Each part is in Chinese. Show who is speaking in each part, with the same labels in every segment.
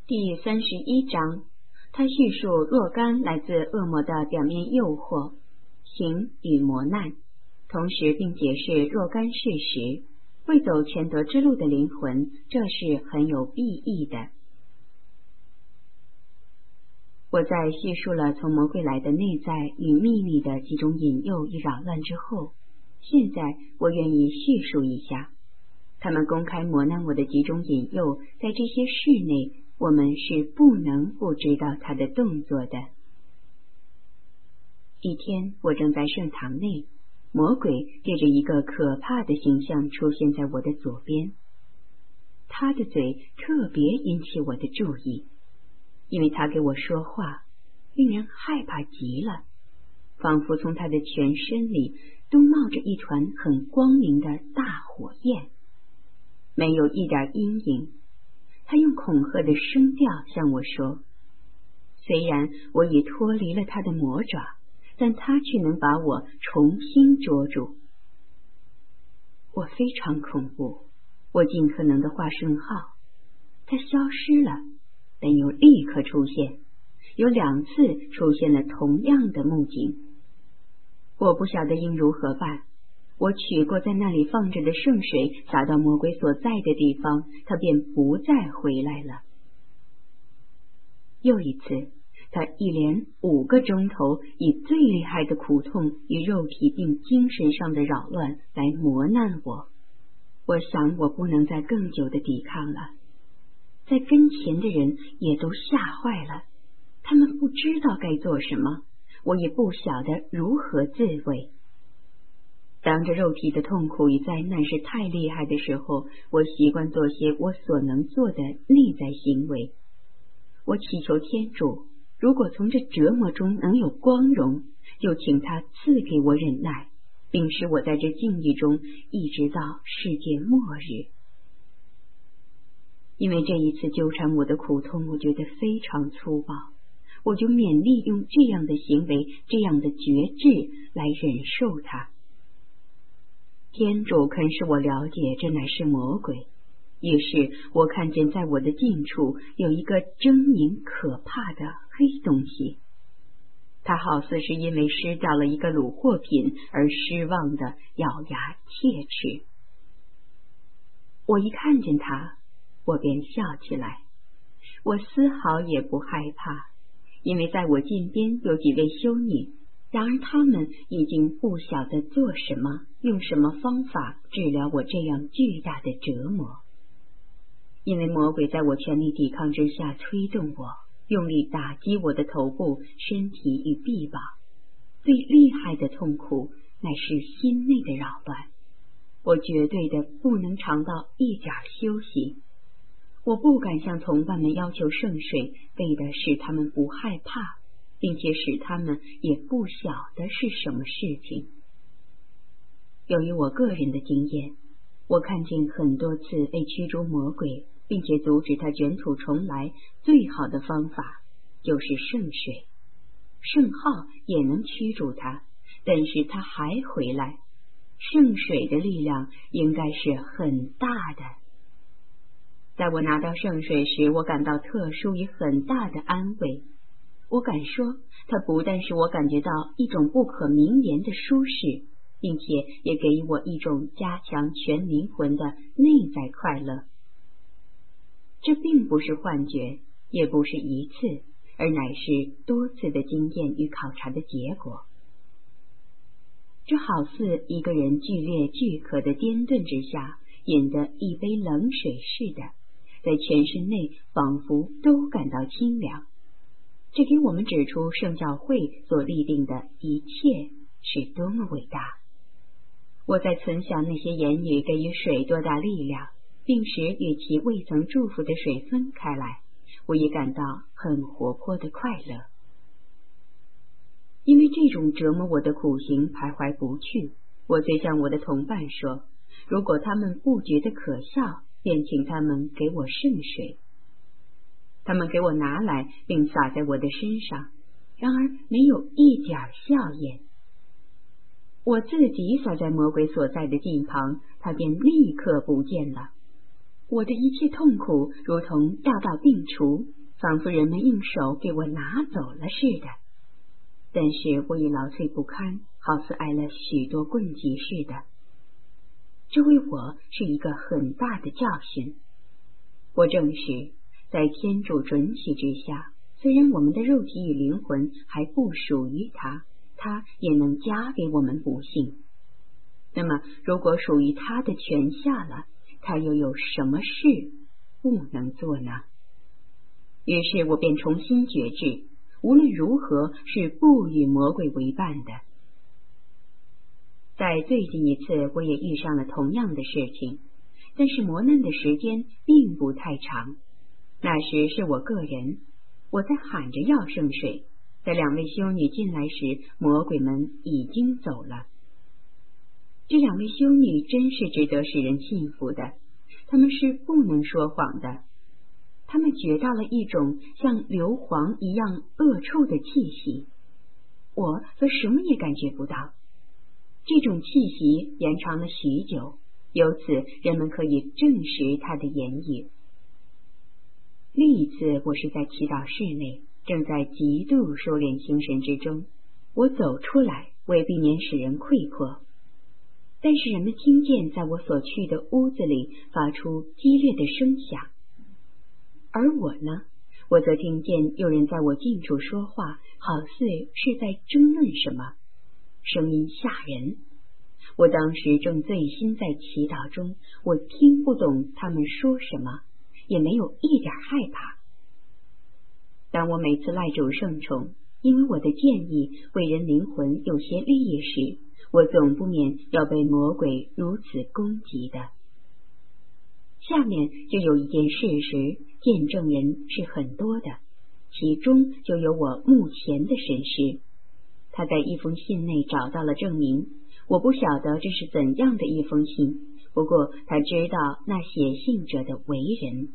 Speaker 1: 第31章，他叙述若干来自恶魔的表面诱惑、刑与磨难，同时并解释若干事实。为走全德之路的灵魂，这是很有裨益的。我在叙述了从魔鬼来的内在与秘密的几种引诱与扰乱之后，现在我愿意叙述一下他们公开磨难我的几种引诱。在这些事内，我们是不能不知道他的动作的。一天，我正在圣堂内，魔鬼借着一个可怕的形象出现在我的左边。他的嘴特别引起我的注意，因为他给我说话令人害怕极了，仿佛从他的全身里都冒着一团很光明的大火焰，没有一点阴影。他用恐吓的声调向我说，虽然我已脱离了他的魔爪，但他却能把我重新捉住。我非常恐怖，我尽可能的画圣号，他消失了，但又立刻出现，有2次出现了同样的幕景。我不晓得应如何办。我取过在那里放着的圣水，洒到魔鬼所在的地方，他便不再回来了。又一次，他一连5个钟头以最厉害的苦痛与肉体并精神上的扰乱来磨难我。我想我不能再更久的抵抗了。在跟前的人也都吓坏了，他们不知道该做什么，我也不晓得如何自卫。当着肉体的痛苦与灾难是太厉害的时候，我习惯做些我所能做的内在行为。我祈求天主，如果从这折磨中能有光荣，就请他赐给我忍耐，并使我在这境遇中一直到世界末日。因为这一次纠缠我的苦痛，我觉得非常粗暴，我就勉力用这样的行为、这样的觉知来忍受它。天主肯使我了解这乃是魔鬼，于是我看见在我的近处有一个狰狞可怕的黑东西，它好似是因为失掉了一个虏获品而失望的咬牙切齿。我一看见它，我便笑起来，我丝毫也不害怕，因为在我近边有几位修女，然而他们已经不晓得做什么，用什么方法治疗我这样巨大的折磨。因为魔鬼在我全力抵抗之下催动我，用力打击我的头部、身体与臂膀。最厉害的痛苦乃是心内的扰乱，我绝对的不能尝到一点休息。我不敢向同伴们要求圣水，为的使他们不害怕，并且使他们也不晓得是什么事情。由于我个人的经验，我看见很多次被驱逐魔鬼，并且阻止他卷土重来，最好的方法就是圣水。圣号也能驱逐他，但是他还回来。圣水的力量应该是很大的。在我拿到圣水时，我感到特殊与很大的安慰。我敢说，它不但使我感觉到一种不可名言的舒适，并且也给予我一种加强全灵魂的内在快乐。这并不是幻觉，也不是一次，而乃是多次的经验与考察的结果。这好似一个人剧烈巨渴的颠顿之下饮的一杯冷水似的，在全身内仿佛都感到清凉。这给我们指出圣教会所立定的一切是多么伟大。我在存想那些言语给予水多大力量，并使与其未曾祝福的水分开来，我也感到很活泼的快乐。因为这种折磨我的苦刑徘徊不去，我最向我的同伴说，如果他们不觉得可笑，便请他们给我圣水。他们给我拿来并洒在我的身上，然而没有一点笑靥。我自己洒在魔鬼所在的地旁，他便立刻不见了。 我的一切痛苦如同药到病除，仿佛人们用手给我拿走了似的。但是我已劳瘁不堪，好似挨了许多棍击似的。这为我是一个很大的教训。我证实，在天主准许之下，虽然我们的肉体与灵魂还不属于他，他也能加给我们不幸。那么如果属于他的权下了，他又有什么事不能做呢？于是我便重新决志，无论如何是不与魔鬼为伴的。在最近一次我也遇上了同样的事情，但是磨难的时间并不太长。那时是我个人，我在喊着要圣水，在两位修女进来时，魔鬼们已经走了。这两位修女真是值得使人信服的，她们是不能说谎的。她们觉到了一种像硫磺一样恶臭的气息，我则什么也感觉不到。这种气息延长了许久，由此人们可以证实他的言语。另一次我是在祈祷室内，正在极度收敛精神之中，我走出来为避免使人溃破，但是人们听见在我所去的屋子里发出激烈的声响，而我呢，我则听见有人在我近处说话，好似是在争论什么，声音吓人。我当时正醉心在祈祷中，我听不懂他们说什么，也没有一点害怕。当我每次赖主圣宠，因为我的建议为人灵魂有些利益时，我总不免要被魔鬼如此攻击的。下面就有一件事实，见证人是很多的，其中就有我目前的神师。他在一封信内找到了证明，我不晓得这是怎样的一封信，不过他知道那写信者的为人。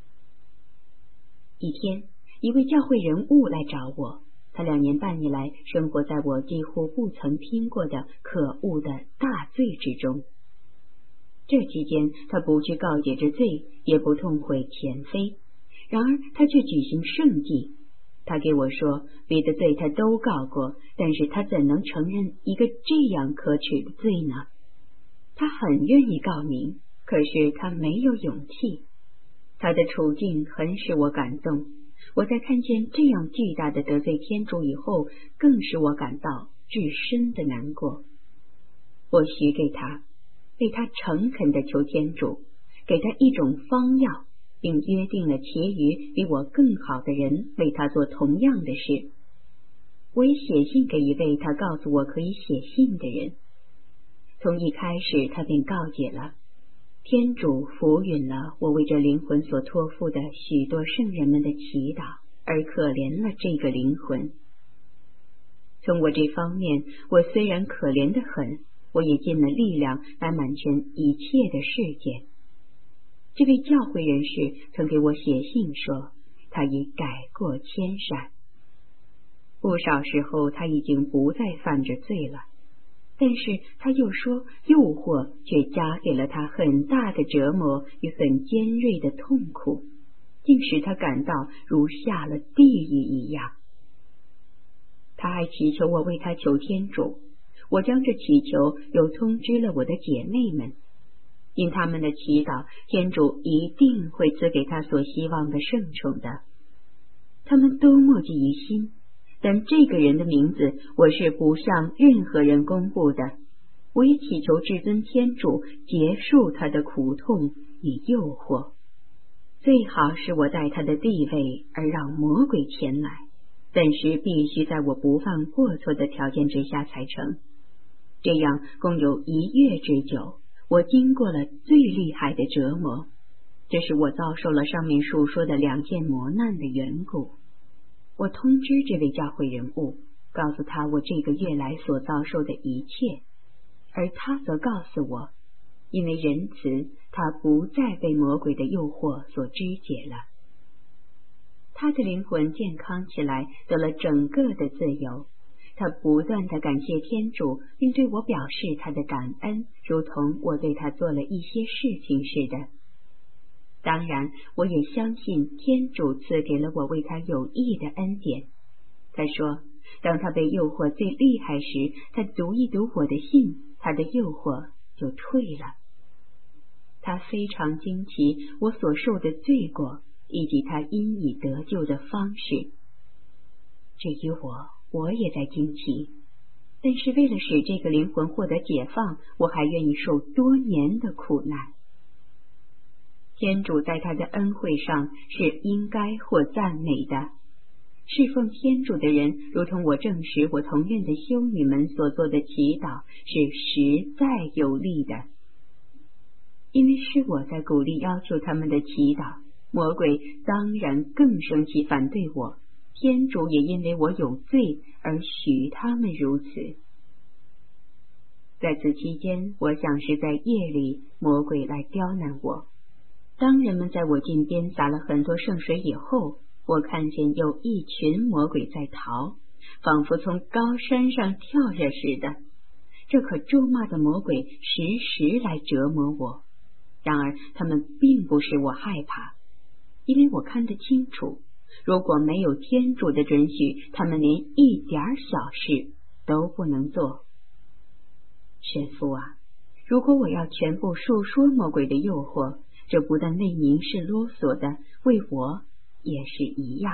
Speaker 1: 一天，一位教会人物来找我，他2年半以来生活在我几乎不曾听过的可恶的大罪之中。这期间，他不去告解这罪，也不痛悔前非，然而他却举行圣祭。他给我说，别的罪他都告过，但是他怎能承认一个这样可耻的罪呢？他很愿意告明，可是他没有勇气。他的处境很使我感动，我在看见这样巨大的得罪天主以后，更使我感到至深的难过。我许给他，为他诚恳地求天主，给他一种方药，并约定了其余比我更好的人为他做同样的事。我也写信给一位他告诉我可以写信的人。从一开始他便告解了，天主抚允了我为这灵魂所托付的许多圣人们的祈祷，而可怜了这个灵魂。从我这方面，我虽然可怜得很，我也尽了力量来满全一切的事件。这位教会人士曾给我写信说，他已改过迁善，不少时候他已经不再犯着罪了，但是他又说，诱惑却加给了他很大的折磨与很尖锐的痛苦，竟使他感到如下了地狱一样。他还祈求我为他求天主，我将这祈求又通知了我的姐妹们，因他们的祈祷，天主一定会赐给他所希望的圣宠的。他们都默记于心，但这个人的名字我是不向任何人公布的。我也祈求至尊天主结束他的苦痛与诱惑，最好是我在他的地位而让魔鬼前来，但是必须在我不犯过错的条件之下才成。这样共有1月之久，我经过了最厉害的折磨，这是我遭受了上面述说的2件磨难的缘故。我通知这位教会人物，告诉他我这个月来所遭受的一切，而他则告诉我，因为仁慈，他不再被魔鬼的诱惑所肢解了。他的灵魂健康起来，得了整个的自由。他不断地感谢天主，并对我表示他的感恩，如同我对他做了一些事情似的。 当然，我也相信天主赐给了我为他有益的恩典。他说，当他被诱惑最厉害时，他读一读我的信，他的诱惑就退了。他非常惊奇我所受的罪过，以及他因以得救的方式。至于我也在惊奇，但是为了使这个灵魂获得解放，我还愿意受多年的苦难。天主在他的恩惠上是应该或赞美的。侍奉天主的人，如同我证实我同院的修女们所做的祈祷，是实在有力的。因为是我在鼓励要求他们的祈祷，魔鬼当然更生气反对我，天主也因为我有罪而许他们如此。在此期间，我想是在夜里，魔鬼来刁难我。当人们在我近边洒了很多圣水以后，我看见有一群魔鬼在逃，仿佛从高山上跳下似的。这可咒骂的魔鬼时时来折磨我，然而他们并不使我害怕，因为我看得清楚，如果没有天主的准许，他们连一点小事都不能做。神父啊，如果我要全部述说魔鬼的诱惑，这不但为您是啰嗦的，为我也是一样。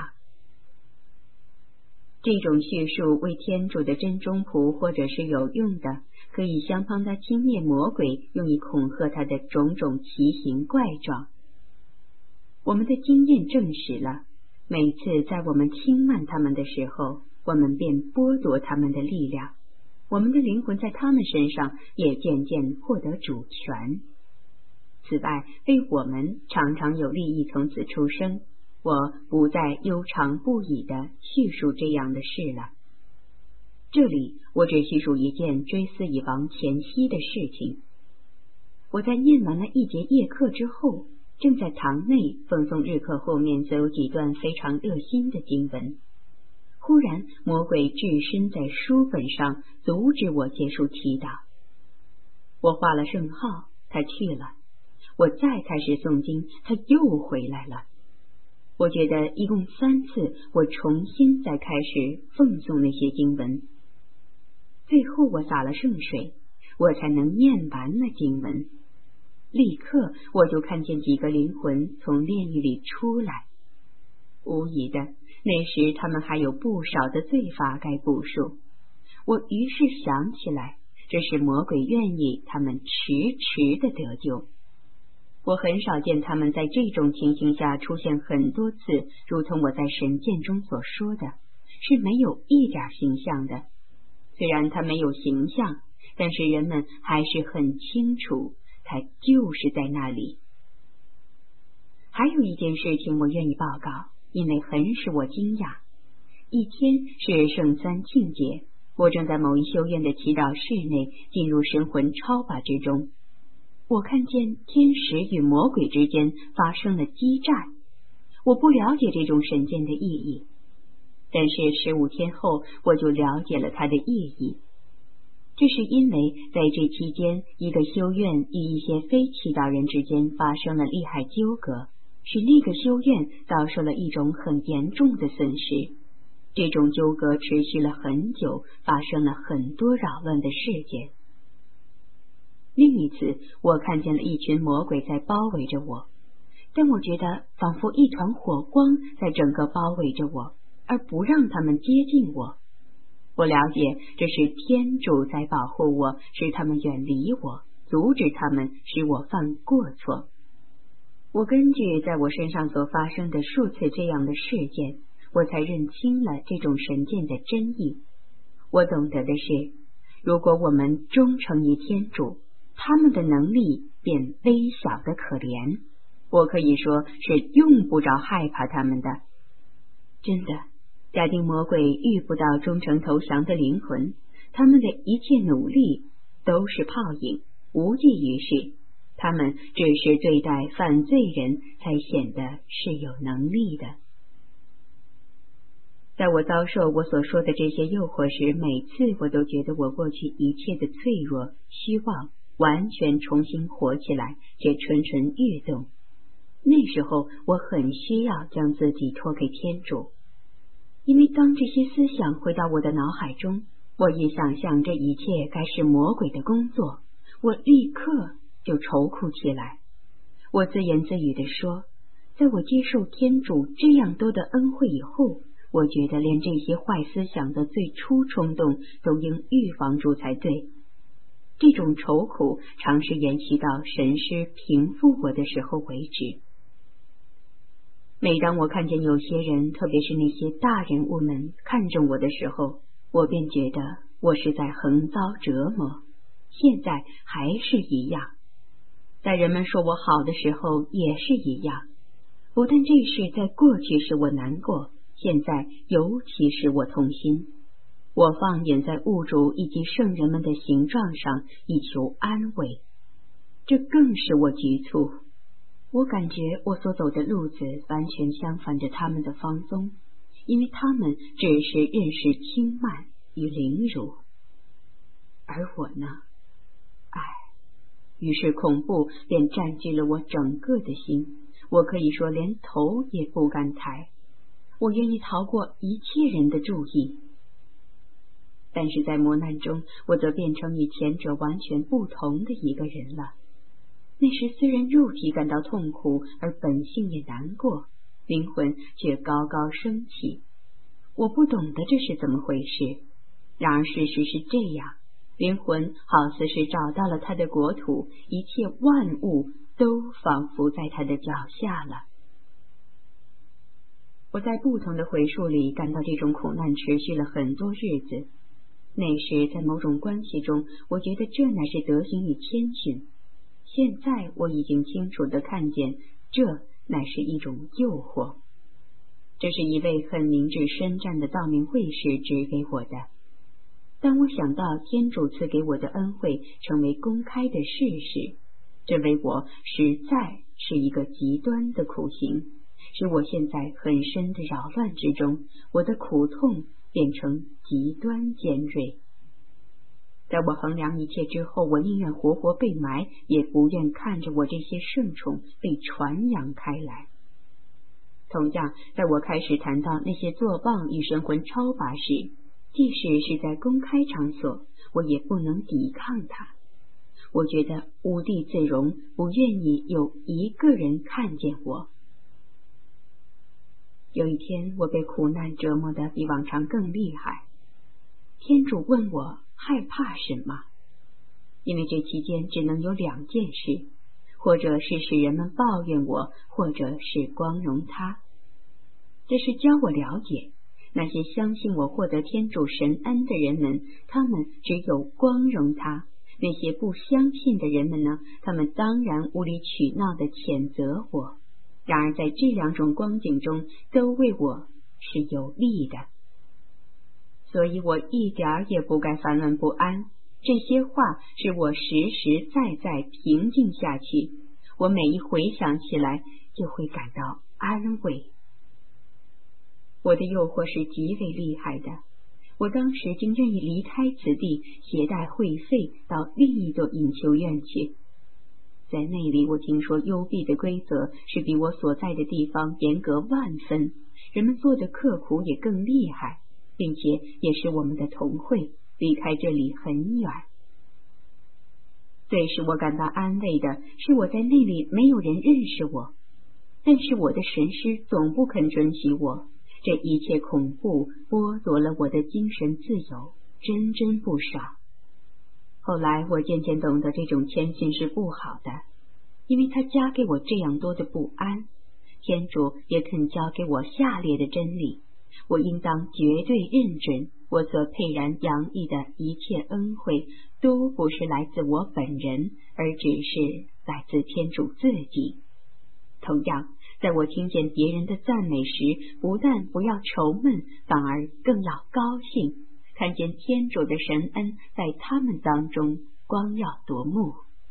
Speaker 1: 这种叙述为天主的真忠仆或者是有用的，可以相帮他轻蔑魔鬼用以恐吓他的种种奇形怪状。我们的经验证实了，每次在我们轻慢他们的时候，我们便剥夺他们的力量，我们的灵魂在他们身上也渐渐获得主权。此外，为我们常常有利益从此出生，我不再悠长不已地叙述这样的事了。这里我只叙述一件追思以亡前夕的事情。我在念完了一节夜课之后，正在堂内奉诵日课后面则有几段非常热心的经文。忽然，魔鬼置身在书本上，阻止我结束祈祷。我画了圣号，他去了。我再开始诵经，他又回来了。我觉得一共3次，我重新再开始奉诵那些经文。最后我洒了圣水，我才能念完了经文。立刻我就看见几个灵魂从炼狱里出来。无疑的，那时他们还有不少的罪罚该补赎。我于是想起来，这是魔鬼愿意他们迟迟的得救。我很少见他们在这种情形下出现很多次，如同我在神鉴中所说的，是没有一点形象的。虽然他没有形象，但是人们还是很清楚，他就是在那里。还有一件事情我愿意报告，因为很使我惊讶。一天是圣三庆节，我正在某一修院的祈祷室内进入神魂超拔之中。我看见天使与魔鬼之间发生了激战。我不了解这种神剑的意义，但是15天后我就了解了它的意义。这是因为在这期间，一个修院与一些非祈祷人之间发生了利害纠葛，使那个修院遭受了一种很严重的损失。这种纠葛持续了很久，发生了很多扰乱的事件。另一次，我看见了一群魔鬼在包围着我，但我觉得仿佛一团火光在整个包围着我，而不让他们接近我。我了解这是天主在保护我，使他们远离我，阻止他们使我犯过错。我根据在我身上所发生的数次这样的事件，我才认清了这种神剑的真意。我懂得的是，如果我们忠诚于天主，他们的能力便微小的可怜，我可以说是用不着害怕他们的。真的，假定魔鬼遇不到忠诚投降的灵魂，他们的一切努力都是泡影，无济于事。他们只是对待犯罪人才显得是有能力的。在我遭受我所说的这些诱惑时，每次我都觉得我过去一切的脆弱、虚妄完全重新活起来，且蠢蠢欲动。 那时候我很需要将自己托给天主，因为当这些思想回到我的脑海中，我一想象这一切该是魔鬼的工作，我立刻就愁苦起来。我自言自语地说，在我接受天主这样多的恩惠以后，我觉得连这些坏思想的最初冲动都应预防住才对。这种愁苦尝试延续到神师平复我的时候为止。每当我看见有些人，特别是那些大人物们看中我的时候，我便觉得我是在横遭折磨。现在还是一样，在人们说我好的时候也是一样。不但这事在过去使我难过，现在尤其使我痛心。我放眼在物主以及圣人们的形状上，以求安慰，这更使我局促。我感觉我所走的路子完全相反着他们的放松，因为他们只是认识轻慢与凌辱，而我呢，于是恐怖便占据了我整个的心，我可以说连头也不敢抬。我愿意逃过一切人的注意，但是在磨难中，我则变成与前者完全不同的一个人了。那时虽然肉体感到痛苦，而本性也难过，灵魂却高高升起。我不懂得这是怎么回事，然而事实是这样，灵魂好似是找到了他的国土，一切万物都仿佛在他的脚下了。我在不同的回数里感到这种苦难持续了很多日子。那时在某种关系中，我觉得这乃是德行与谦逊。现在我已经清楚地看见，这乃是一种诱惑。这是一位很明智深战的道明会士指给我的。当我想到天主赐给我的恩惠成为公开的事时，这为我实在是一个极端的苦行，使我现在很深的扰乱之中，我的苦痛变成极端尖锐。在我衡量一切之后，我宁愿活活被埋，也不愿看着我这些圣宠被传扬开来。同样，在我开始谈到那些作棒与神魂超拔时，即使是在公开场所，我也不能抵抗它。我觉得无地自容，不愿意有一个人看见我。有一天，我被苦难折磨得比往常更厉害。天主问我害怕什么？因为这期间只能有两件事，或者是使人们抱怨我，或者是光荣他。这是教我了解，那些相信我获得天主神恩的人们，他们只有光荣他；那些不相信的人们呢，他们当然无理取闹地谴责我。然而在这两种光景中，都为我是有利的。所以我一点儿也不该烦乱不安，这些话使我实实在在平静下去，我每一回想起来就会感到安慰。我的诱惑是极为厉害的，我当时竟愿意离开此地，携带会费到另一座隐修院去。在那里，我听说幽闭的规则是比我所在的地方严格万分，人们做的刻苦也更厉害，并且也是我们的同会，离开这里很远。最使我感到安慰的是，我在那里没有人认识我，但是我的神师总不肯准许我。这一切恐怖剥夺了我的精神自由，真不少。后来我渐渐懂得这种谦逊是不好的，因为他加给我这样多的不安。天主也肯教给我下列的真理，我应当绝对认准，我所沛然洋溢的一切恩惠都不是来自我本人，而只是来自天主自己。同样，在我听见别人的赞美时，不但不要愁闷，反而更要高兴，看见天主的神恩在他们当中光耀夺目。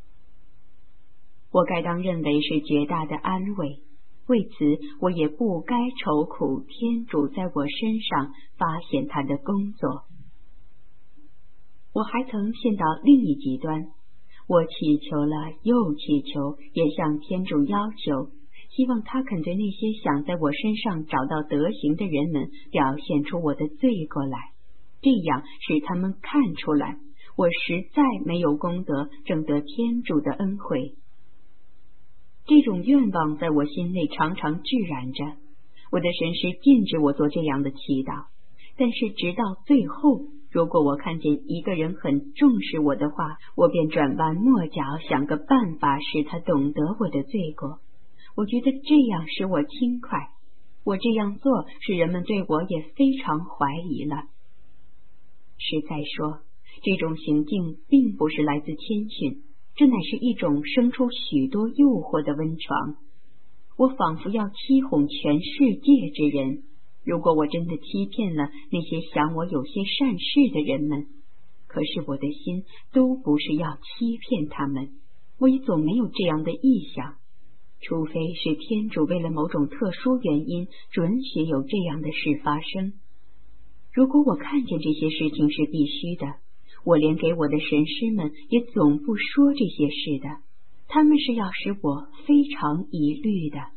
Speaker 1: 我该当认为是绝大的安慰，为此我也不该愁苦天主在我身上发现他的工作。我还曾陷到另一极端，我祈求了又祈求，也向天主要求， 希望他肯对那些想在我身上找到德行的人们表现出我的罪过来，这样使他们看出来我实在没有功德挣得天主的恩惠。这种愿望在我心内常常炙燃着，我的神师禁止我做这样的祈祷，但是直到最后，如果我看见一个人很重视我的话，我便转弯抹角，想个办法使他懂得我的罪过。我觉得这样使我轻快，我这样做使人们对我也非常怀疑了。实在说，这种行径并不是来自谦逊，这乃是一种生出许多诱惑的温床。我仿佛要欺哄全世界之人，如果我真的欺骗了那些想我有些善事的人们，可是我的心都不是要欺骗他们，我也总没有这样的意向，除非是天主为了某种特殊原因准许有这样的事发生。如果我看见这些事情是必须的，我连给我的神师们也总不说这些事的，他们是要使我非常疑虑的。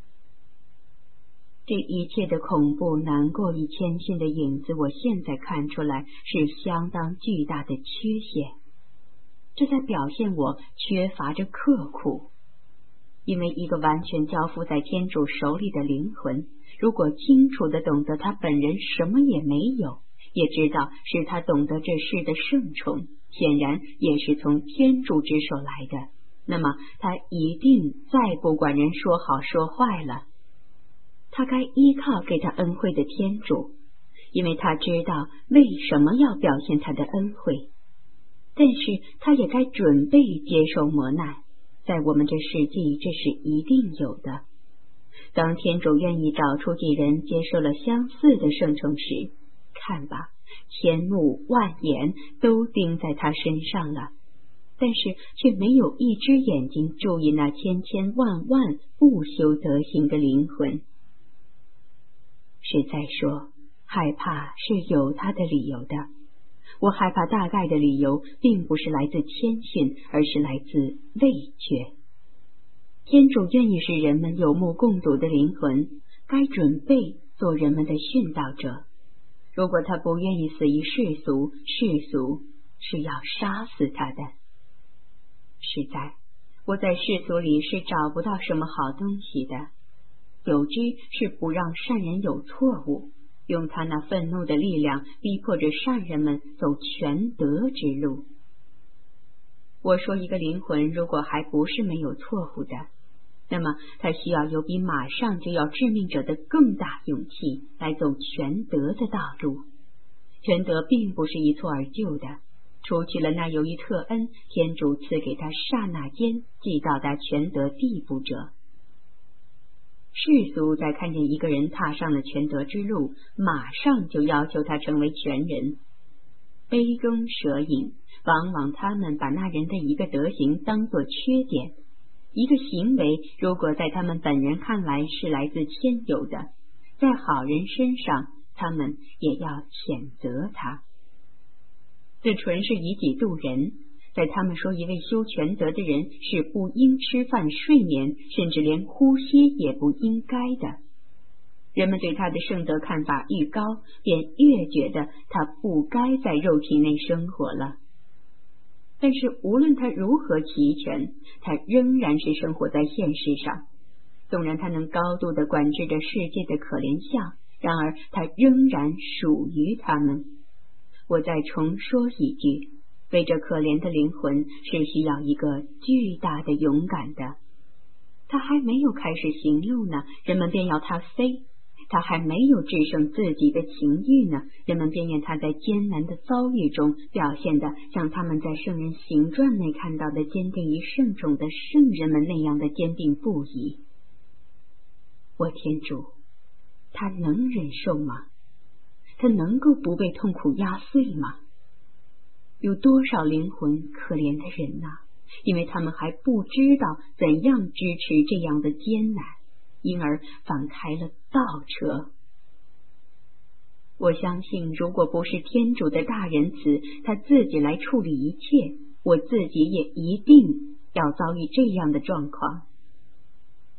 Speaker 1: 这一切的恐怖难过与谦逊的影子，我现在看出来是相当巨大的缺陷，这在表现我缺乏着刻苦。因为一个完全交付在天主手里的灵魂，如果清楚地懂得他本人什么也没有，也知道是他懂得这事的圣宠，显然也是从天主之手来的，那么他一定再不管人说好说坏了。他该依靠给他恩惠的天主，因为他知道为什么要表现他的恩惠，但是他也该准备接受磨难，在我们这世纪这是一定有的。当天主愿意找出几人接受了相似的圣宠时，看吧，千目万眼都盯在他身上了，但是却没有一只眼睛注意那千千万万不修德行的灵魂。实在说，害怕是有他的理由的。我害怕大概的理由并不是来自谦逊，而是来自畏惧。天主愿意使人们有目共睹的灵魂，该准备做人们的殉道者。如果他不愿意死于世俗，世俗是要杀死他的。实在，我在世俗里是找不到什么好东西的。有之是不让善人有错误，用他那愤怒的力量逼迫着善人们走全德之路。我说一个灵魂如果还不是没有错误的，那么他需要有比马上就要致命者的更大勇气来走全德的道路。全德并不是一蹴而就的，除去了那由于特恩天主赐给他刹那间即到达全德地步者。世俗在看见一个人踏上了全德之路，马上就要求他成为全人。杯中蛇影，往往他们把那人的一个德行当作缺点，一个行为如果在他们本人看来是来自天有的，在好人身上他们也要谴责他。这纯是以己度人，在他们说一位修全德的人是不应吃饭睡眠，甚至连呼吸也不应该的。人们对他的圣德看法愈高，便越觉得他不该在肉体内生活了。但是无论他如何齐全，他仍然是生活在现实上。纵然他能高度地管制着世界的可怜相，然而他仍然属于他们。我再重说一句，为这可怜的灵魂是需要一个巨大的勇敢的。他还没有开始行路呢，人们便要他飞；他还没有制胜自己的情欲呢，人们便愿他在艰难的遭遇中表现得像他们在圣人行传内看到的坚定与圣宠的圣人们那样的坚定不移。我天主，他能忍受吗？他能够不被痛苦压碎吗？有多少灵魂可怜的人啊，因为他们还不知道怎样支持这样的艰难，因而反开了倒车。我相信如果不是天主的大仁慈，他自己来处理一切，我自己也一定要遭遇这样的状况。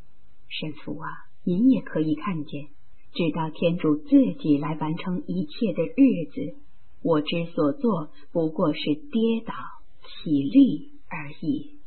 Speaker 1: 神父啊，您也可以看见，直到天主自己来完成一切的日子，我之所做不过是跌倒起立而已。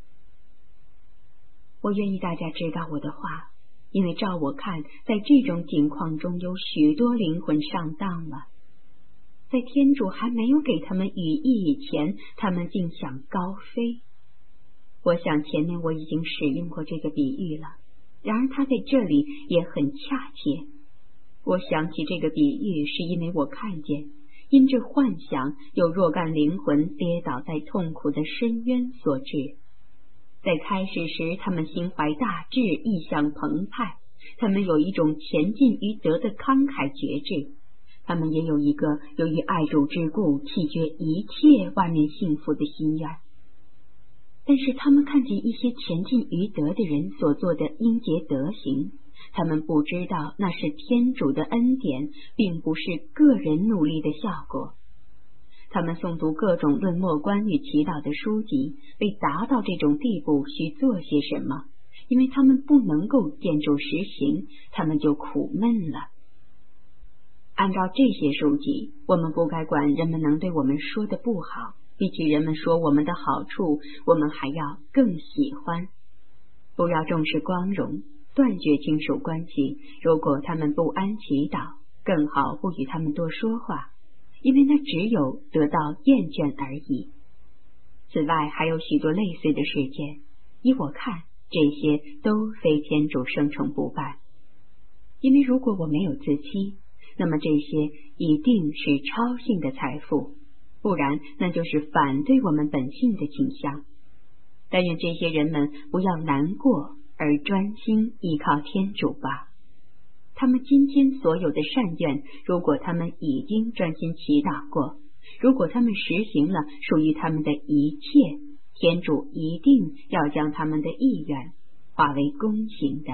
Speaker 1: 我愿意大家知道我的话，因为照我看，在这种境况中有许多灵魂上当了。在天主还没有给他们羽翼以前，他们竟想高飞。我想前面我已经使用过这个比喻了，然而它在这里也很恰切。我想起这个比喻是因为我看见因着幻想有若干灵魂跌倒在痛苦的深渊所致。在开始时，他们心怀大志，意向澎湃，他们有一种前进于德的慷慨决志，他们也有一个由于爱主之故弃绝一切外面幸福的心愿。但是他们看见一些前进于德的人所做的英杰德行，他们不知道那是天主的恩典，并不是个人努力的效果。他们诵读各种论莫观与祈祷的书籍，为达到这种地步需做些什么，因为他们不能够见诸实行，他们就苦闷了。按照这些书籍，我们不该管人们能对我们说的不好，比起人们说我们的好处，我们还要更喜欢。不要重视光荣，断绝亲属关系，如果他们不安祈祷，更好不与他们多说话，因为那只有得到厌倦而已。此外还有许多类似的事件，依我看，这些都非天主生成不办。因为如果我没有自欺，那么这些一定是超性的财富，不然那就是反对我们本性的倾向。但愿这些人们不要难过，而专心依靠天主吧。他们今天所有的善愿，如果他们已经专心祈祷过，如果他们实行了属于他们的一切，天主一定要将他们的意愿化为公行的。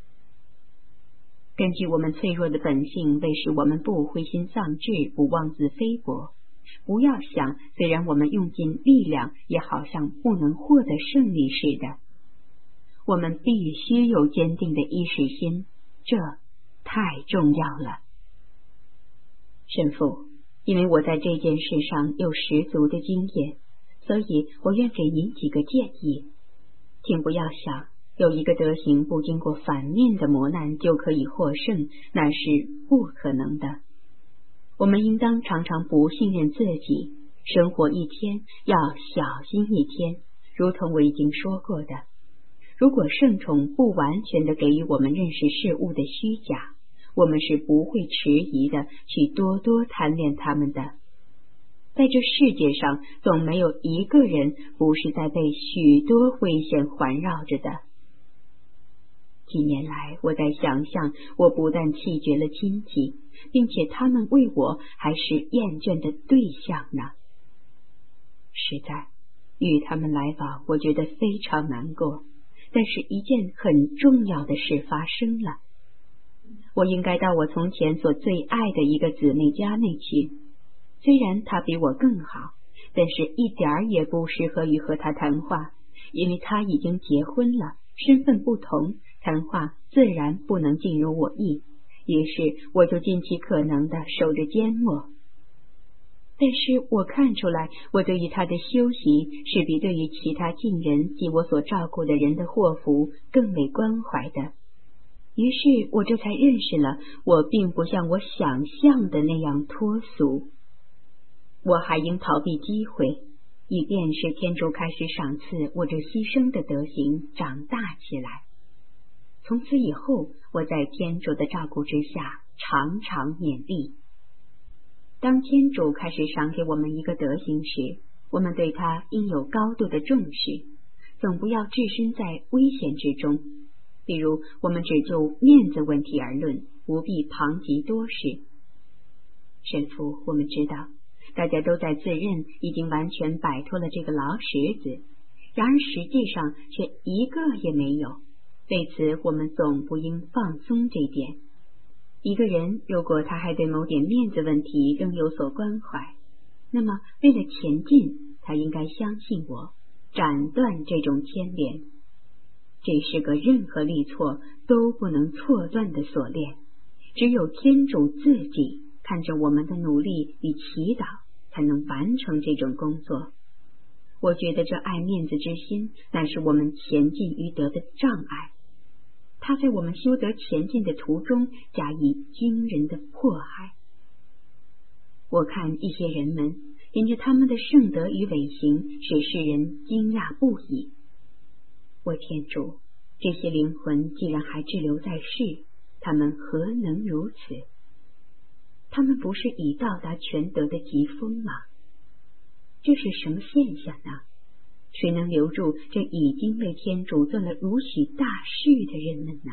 Speaker 1: 根据我们脆弱的本性，为使我们不灰心丧志，不妄自菲薄，不要想虽然我们用尽力量，也好像不能获得胜利似的。我们必须有坚定的意识心，这太重要了。神父，因为我在这件事上有十足的经验，所以我愿给您几个建议。请不要想有一个德行不经过反面的磨难就可以获胜，那是不可能的。我们应当常常不信任自己，生活一天要小心一天，如同我已经说过的。如果圣宠不完全的给予我们认识事物的虚假，我们是不会迟疑的去多多贪恋他们的。在这世界上，总没有一个人不是在被许多危险环绕着的。几年来，我在想象，我不但弃绝了亲戚，并且他们为我还是厌倦的对象呢。实在，与他们来往，我觉得非常难过。但是一件很重要的事发生了，我应该到我从前所最爱的一个姊妹家内去。虽然她比我更好，但是一点儿也不适合于和她谈话，因为她已经结婚了，身份不同，谈话自然不能尽如我意。于是我就尽其可能的守着缄默。但是我看出来，我对于他的修习是比对于其他近人及我所照顾的人的祸福更为关怀的。于是我这才认识了，我并不像我想象的那样脱俗。我还应逃避机会，以便使天主开始赏赐我这牺牲的德行长大起来。从此以后，我在天主的照顾之下常常勉励。当天主开始赏给我们一个德行时，我们对他应有高度的重视，总不要置身在危险之中。比如我们只就面子问题而论，不必旁及多事。神父，我们知道大家都在自认已经完全摆脱了这个老石子，然而实际上却一个也没有。对此我们总不应放松这点。一个人如果他还对某点面子问题仍有所关怀，那么为了前进，他应该相信我，斩断这种牵连。 这是个任何力错都不能错断的锁链，只有天主自己看着我们的努力与祈祷，才能完成这种工作。我觉得这爱面子之心乃是我们前进于德的障碍，它在我们修德前进的途中加以惊人的迫害。我看一些人们因着他们的圣德与伟行，使世人惊讶不已。我天主，这些灵魂既然还滞留在世，他们何能如此？他们不是已到达全德的极峰吗？这是什么现象呢？谁能留住这已经为天主做了如许大事的人们呢？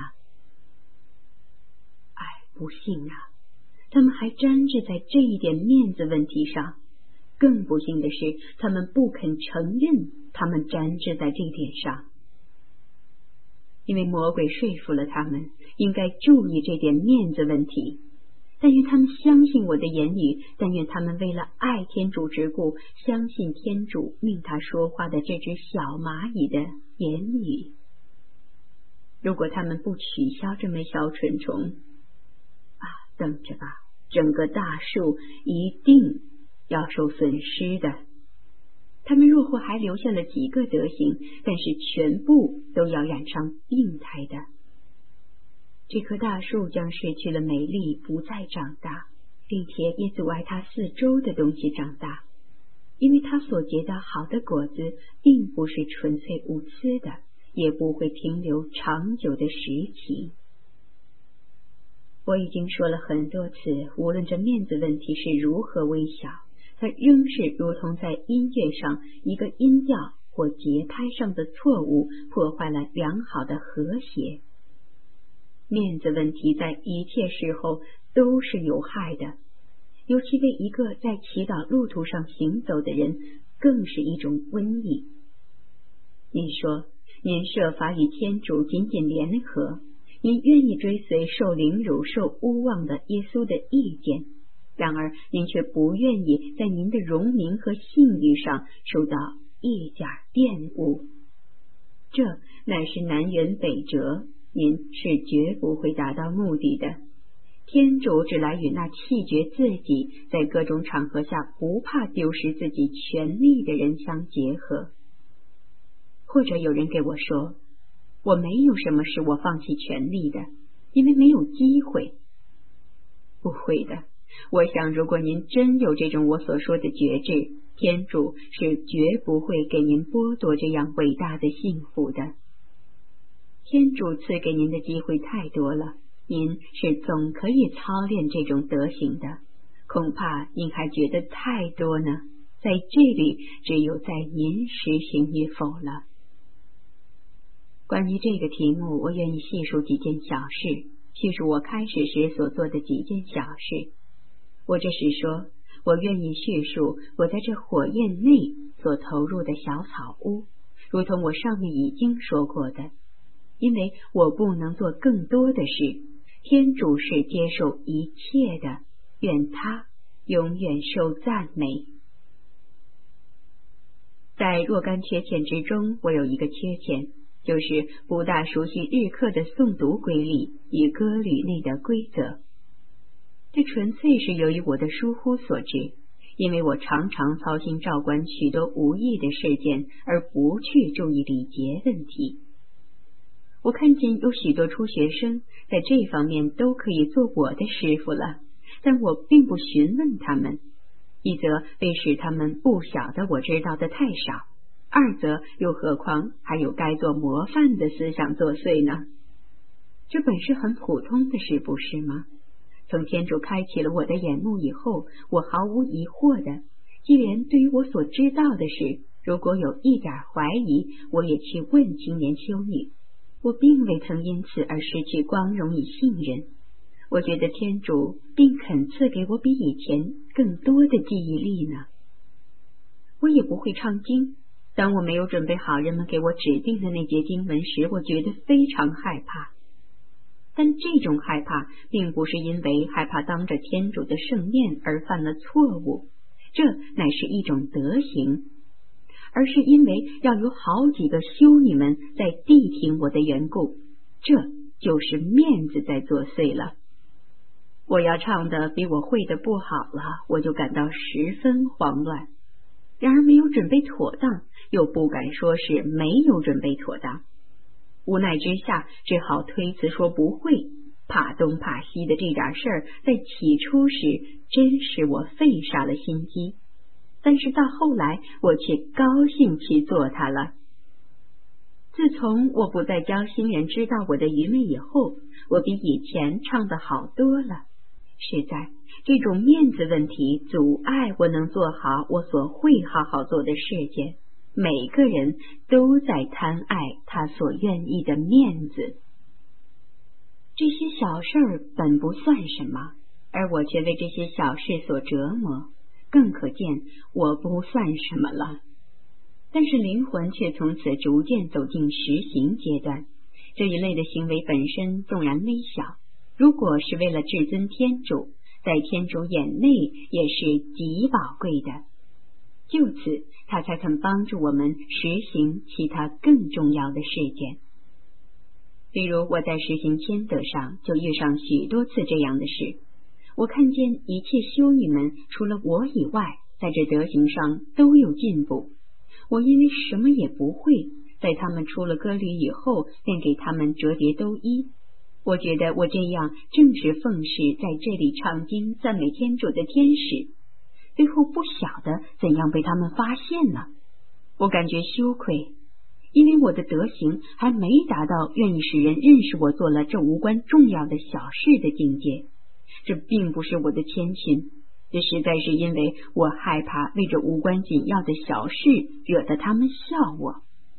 Speaker 1: 哎，不幸啊！他们还沾滞在这一点面子问题上。更不幸的是，他们不肯承认他们沾滞在这点上。因为魔鬼说服了他们应该注意这点面子问题，但愿他们相信我的言语，但愿他们为了爱天主之故，相信天主命他说话的这只小蚂蚁的言语。如果他们不取消这枚小蠢虫，等着吧，整个大树一定要受损失的。他们若或还留下了几个德行，但是全部都要染上病态的。这棵大树将失去了美丽，不再长大，并且也阻碍它四周的东西长大，因为它所结的好的果子并不是纯粹无私的，也不会停留长久的时期。我已经说了很多次，无论这面子问题是如何微小，它仍是如同在音乐上一个音调或节拍上的错误，破坏了良好的和谐。面子问题在一切时候都是有害的，尤其为一个在祈祷路途上行走的人，更是一种瘟疫。您说，您设法与天主紧紧联合，您愿意追随受凌辱、受污妄的耶稣的意见，然而您却不愿意在您的荣名和信誉上受到一点玷污。这乃是南辕北辙，您是绝不会达到目的的。天主只来与那弃绝自己，在各种场合下不怕丢失自己权利的人相结合。或者有人给我说，我没有什么使我放弃权利的，因为没有机会。不会的，我想如果您真有这种我所说的觉知，天主是绝不会给您剥夺这样伟大的幸福的。天主赐给您的机会太多了，您是总可以操练这种德行的，恐怕您还觉得太多呢。在这里，只有在您实行与否了。关于这个题目，我愿意细数几件小事，叙述我开始时所做的几件小事。我这是说，我愿意叙述我在这火焰内所投入的小草屋，如同我上面已经说过的，因为我不能做更多的事，天主是接受一切的，愿他永远受赞美。在若干缺陷之中，我有一个缺陷，就是不大熟悉日课的诵读规律与歌旅内的规则。这纯粹是由于我的疏忽所致，因为我常常操心照管许多无益的事件，而不去注意礼节问题。我看见有许多初学生在这方面都可以做我的师傅了，但我并不询问他们，一则为使他们不晓得我知道的太少，二则又何况还有该做模范的思想作祟呢？这本是很普通的事，不是吗？从天主开启了我的眼目以后，我毫无疑惑的，既然对于我所知道的事，如果有一点怀疑，我也去问青年修女。我并未曾因此而失去光荣与信任。我觉得天主并肯赐给我比以前更多的记忆力呢。我也不会唱经。当我没有准备好人们给我指定的那节经文时，我觉得非常害怕。但这种害怕并不是因为害怕当着天主的圣面而犯了错误，这乃是一种德行。 而是因为要有好几个修女们在谛听我的缘故，这就是面子在作祟了。我要唱的比我会的不好了，我就感到十分慌乱。然而没有准备妥当，又不敢说是没有准备妥当。无奈之下，只好推辞说不会。怕东怕西的这点事儿，在起初时真使我费煞了心机，但是到后来我却高兴去做它了。自从我不再教新人知道我的愚昧以后，我比以前唱得好多了。实在这种面子问题阻碍我能做好我所会好好做的事件，每个人都在贪爱他所愿意的面子。这些小事儿本不算什么，而我却为这些小事所折磨，更可见我不算什么了。但是灵魂却从此逐渐走进实行阶段。这一类的行为本身纵然微小，如果是为了至尊天主，在天主眼内也是极宝贵的。就此，他才肯帮助我们实行其他更重要的事件。比如我在实行谦德上就遇上许多次这样的事。我看见一切修女们除了我以外，在这德行上都有进步。我因为什么也不会，在他们出了歌旅以后，便给他们折叠兜衣。我觉得我这样正是奉侍在这里唱经赞美天主的天使，最后不晓得怎样被他们发现了。我感觉羞愧，因为我的德行还没达到愿意使人认识我做了这无关重要的小事的境界。这并不是我的谦逊，这实在是因为我害怕为这无关紧要的小事惹得他们笑我。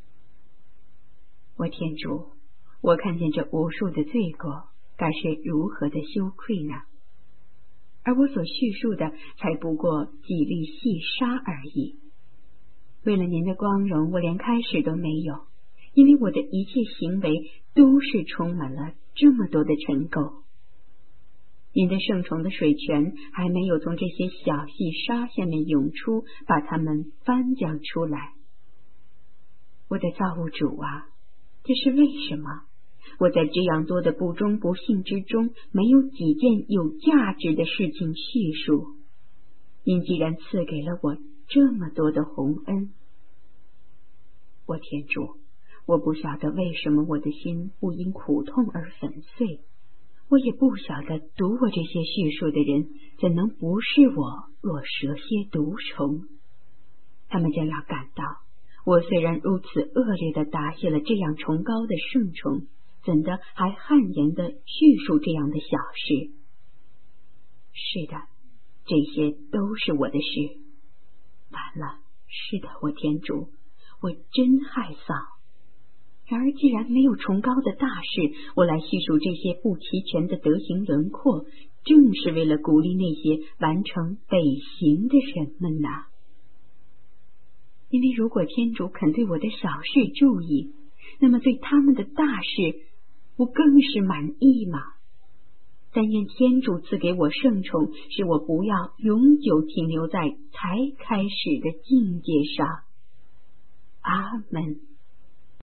Speaker 1: 我天主，我看见这无数的罪过，该是如何的羞愧呢？而我所叙述的才不过几粒细沙而已。为了您的光荣，我连开始都没有，因为我的一切行为都是充满了这么多的尘垢。您的圣宠的水泉还没有从这些小细沙下面涌出，把它们翻搅出来。我的造物主啊，这是为什么？我在这样多的不忠不信之中，没有几件有价值的事情叙述。您既然赐给了我这么多的洪恩，我天主，我不晓得为什么我的心不因苦痛而粉碎。我也不晓得读我这些叙述的人怎能不是我若蛇蝎毒虫。他们将要感到，我虽然如此恶劣地答谢了这样崇高的圣宠，怎的还汗颜地叙述这样的小事？是的，这些都是我的事。完了，是的，我天主，我真害臊。然而既然没有崇高的大事，我来叙述这些不齐全的德行轮廓，正是为了鼓励那些完成北行的人们呐。因为如果天主肯对我的小事注意，那么对他们的大事不更是满意吗？但愿天主赐给我圣宠，使我不要永久停留在才开始的境界上。阿门。